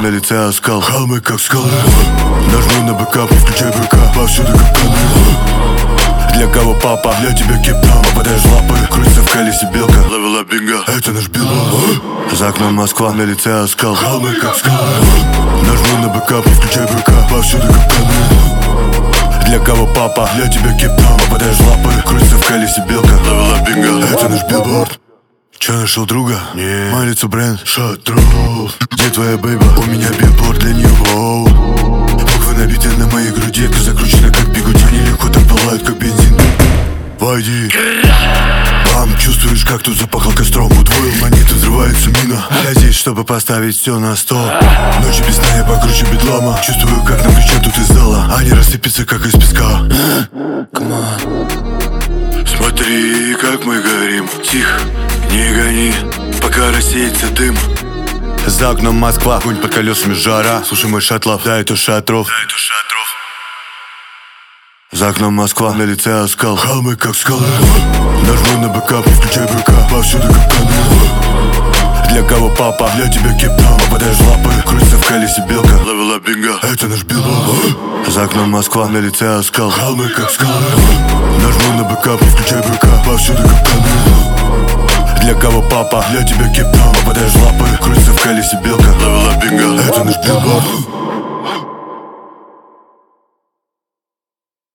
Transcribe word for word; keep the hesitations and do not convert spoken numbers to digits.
на лице оскал, холмы как скалы. Нажму на бэкап, включай БК, повсюду капканы. Для кого папа? Для тебя кептам. Попадаешь в лапы, крутится в колесе белка. Ловила бинго, это наш билборд. За окном Москва, на лице оскал, холмы как скалы. Нажму на бэкап, включай БК, повсюду капканы. Для кого папа? Для тебя кептам. Попадаешь в лапы, крутится в колесе белка. Ловила бинго, это наш билборд. Че, нашел друга? Не. Мое лицо бренд Шатров. Где твоя бейба? У меня билборд для него. Буквы набиты на моей груди, это закручено как бигуди. Нелегко так пылают, как бензин. Войди. Бам, чувствуешь, как тут запахло костром. Удвоил монеты, взрывается мина. Я здесь, чтобы поставить все на стол. Ночи без сна, я покруче бедлама. Чувствую, как нам кричат тут из зала. Они рассыпятся, как из песка. Come on. Смотри, как мы горим. Тихо, не гони, пока рассеется дым. За окном Москва, огонь под колесами, жара. Слушай мой Шатлов, да это Шатров. Да это Шатров. За окном Москва, на лице оскал, холмы как скалы. Нажму на бэкап, включай БК, повсюду капканы. Для кого папа? Для тебя кептам. Попадаешь в лапы, крутится в колесе белка. Ловила бинго, это наш билборд. За окном Москва, на лице оскал, холмы как скалы. Нажму на бэкап, включай БК, повсюду капканы. Для кого папа? Для тебя кептам. Попадаешь в лапы, крутится в колесе белка. Ловила бинго, это наш билборд.